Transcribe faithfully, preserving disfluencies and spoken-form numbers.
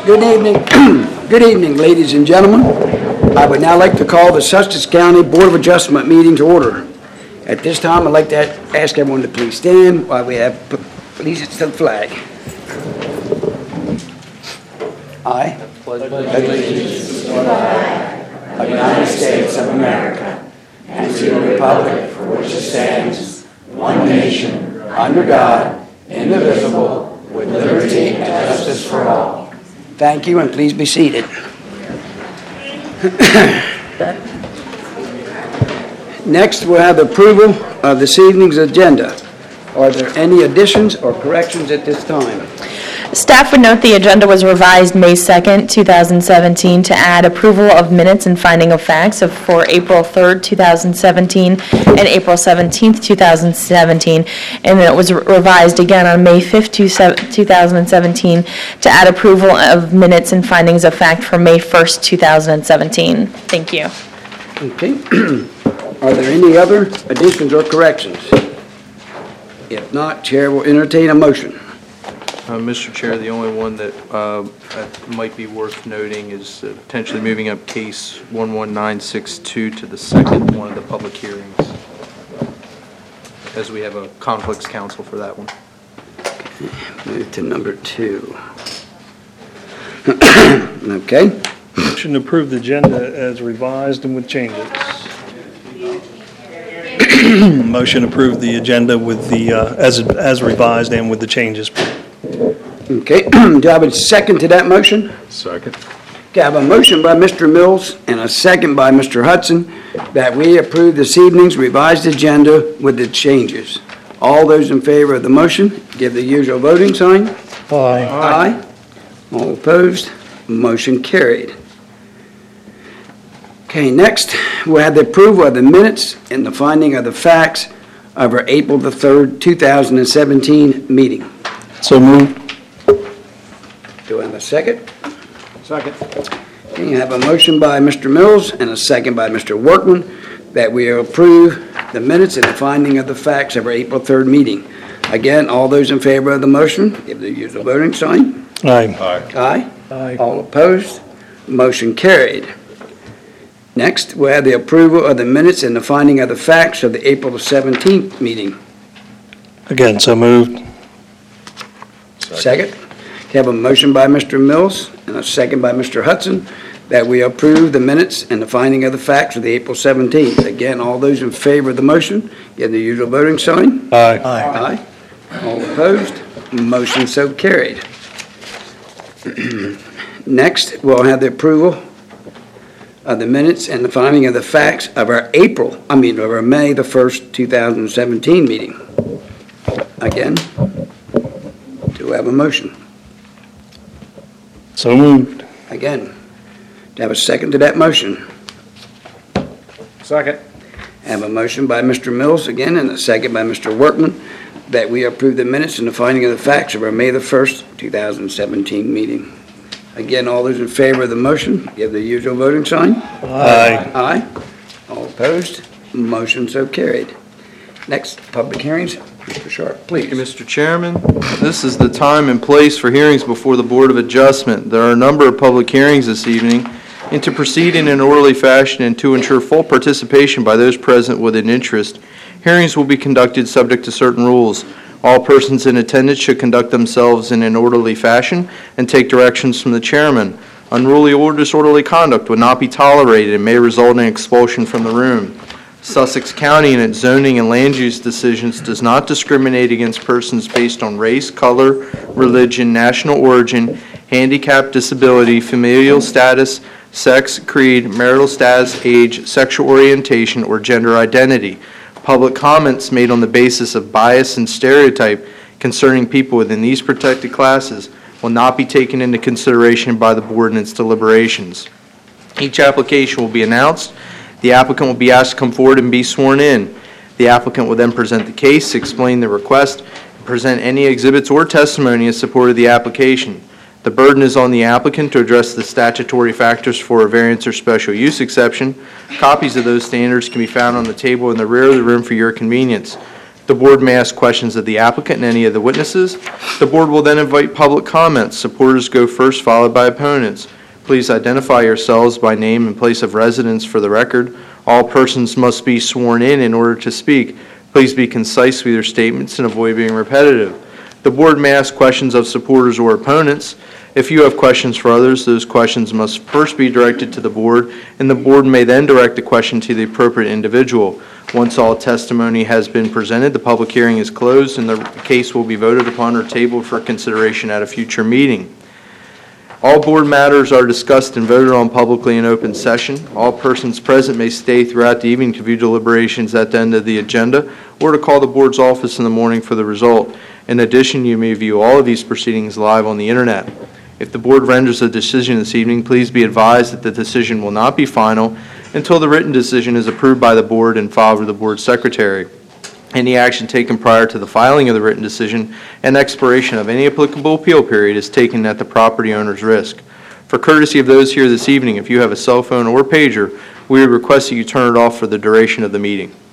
Good evening, good evening, ladies and gentlemen. I would now like to call the Sussex County Board of Adjustment meeting to order. At this time, I'd like to ask everyone to please stand while we have allegiance to the flag. I pledge allegiance to the flag of the United States of America and to the republic for which it stands, one nation, under God, indivisible, with liberty and justice for all. Thank you, and please be seated. Next, we'll have approval of this evening's agenda. Are there any additions or corrections at this time? Staff would note the agenda was revised May second, two thousand seventeen to add approval of minutes and finding of facts of for April third, two thousand seventeen and April seventeenth, two thousand seventeen, and then it was revised again on May fifth, two thousand seventeen to add approval of minutes and findings of fact for May first, two thousand seventeen. Thank you. Okay. Are there any other additions or corrections? If not, Chair will entertain a motion. Uh, Mister Chair, the only one that, uh, that might be worth noting is uh, potentially moving up case one one nine six two to the second one of the public hearings, as we have a conflicts counsel for that one. Okay. Move to number two. Okay. Motion to approve the agenda as revised and with changes. Motion to approve the agenda with the uh, as as revised and with the changes. Okay. Do I have a second to that motion? Second. Okay, I have a motion by Mister Mills and a second by Mister Hudson that we approve this evening's revised agenda with the changes. All those in favor of the motion, give the usual voting sign. Aye. Aye. All opposed? Motion carried. Okay, next, we'll have the approval of the minutes and the finding of the facts of our April the third, two thousand seventeen meeting. So moved. Do I have a second? Second. Okay, you have a motion by Mister Mills and a second by Mister Workman that we approve the minutes and the finding of the facts of our April third meeting. Again, all those in favor of the motion, give the usual voting sign. Aye. Aye. Aye. Aye. All opposed? Motion carried. Next, we have the approval of the minutes and the finding of the facts of the April seventeenth meeting. Again, so moved. Second. We have a motion by Mister Mills and a second by Mister Hudson that we approve the minutes and the finding of the facts of the April seventeenth. Again, all those in favor of the motion, give the usual voting sign. Aye. Aye. All opposed? Motion so carried. Next, we'll have the approval of the minutes and the finding of the facts of our April, I mean, of our May the first, two thousand seventeen meeting. Again, do we have a motion? So moved. Again, do I have a second to that motion? Second. I have a motion by Mister Mills again and a second by Mister Workman that we approve the minutes and the finding of the facts of our May the first, two thousand seventeen meeting. Again, all those in favor of the motion, give the usual voting sign. Aye. Aye. All opposed? Motion so carried. Next, public hearings. Mister Sharp, please. Thank you, Mister Chairman. This is the time and place for hearings before the Board of Adjustment. There are a number of public hearings this evening, and to proceed in an orderly fashion and to ensure full participation by those present with an interest, hearings will be conducted subject to certain rules. All persons in attendance should conduct themselves in an orderly fashion and take directions from the chairman. Unruly or disorderly conduct would not be tolerated and may result in expulsion from the room. Sussex County in its zoning and land use decisions does not discriminate against persons based on race, color, religion, national origin, handicap, disability, familial status, sex, creed, marital status, age, sexual orientation, or gender identity. Public comments made on the basis of bias and stereotype concerning people within these protected classes will not be taken into consideration by the board in its deliberations. Each application will be announced. The applicant will be asked to come forward and be sworn in. The applicant will then present the case, explain the request, and present any exhibits or testimony in support of the application. The burden is on the applicant to address the statutory factors for a variance or special use exception. Copies of those standards can be found on the table in the rear of the room for your convenience. The board may ask questions of the applicant and any of the witnesses. The board will then invite public comments. Supporters go first, followed by opponents. Please identify yourselves by name and place of residence for the record. All persons must be sworn in in order to speak. Please be concise with your statements and avoid being repetitive. The board may ask questions of supporters or opponents. If you have questions for others, those questions must first be directed to the board, and the board may then direct the question to the appropriate individual. Once all testimony has been presented, the public hearing is closed, and the case will be voted upon or tabled for consideration at a future meeting. All board matters are discussed and voted on publicly in open session. All persons present may stay throughout the evening to view deliberations at the end of the agenda or to call the board's office in the morning for the result. In addition, you may view all of these proceedings live on the internet. If the board renders a decision this evening, please be advised that the decision will not be final until the written decision is approved by the board and filed with the board secretary. Any action taken prior to the filing of the written decision and expiration of any applicable appeal period is taken at the property owner's risk. For courtesy of those here this evening, if you have a cell phone or pager, we would request that you turn it off for the duration of the meeting.